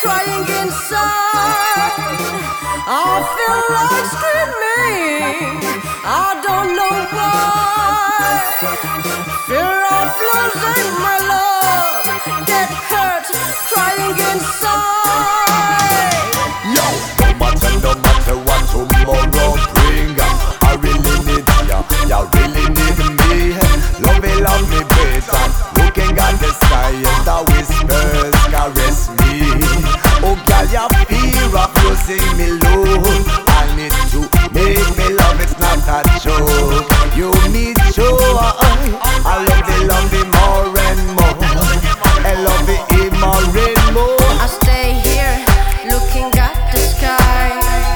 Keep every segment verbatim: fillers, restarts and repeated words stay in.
crying inside. I feel like screaming, I don't know why. Fear of losing my love, get hurt, crying inside. Yo, no matter, no matter what tomorrow bring, I really need ya, ya really need me. Love me, love me better, looking at the sky and the whispers caress me. Oh girl, you fear of losing me low. I need to make me love, it's not a joke. You need to, I love the love the more and more. I love the e more and more. I stay here looking at the sky.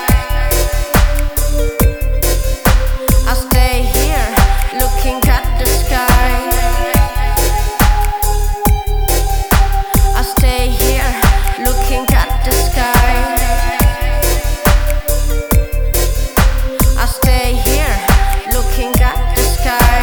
I stay here looking at the sky. I stay here looking at the sky. I stay here looking at the sky.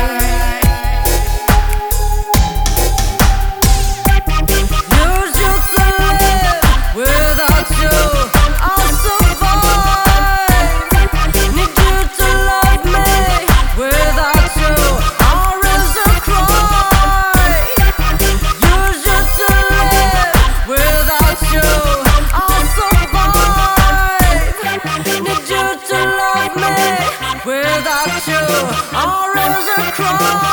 Use you to live, without you I'll survive. Need you to love me, without you I'll raise a cry. Use you to live, without you I'll survive. Need you to love me, without you I'll raise a cry.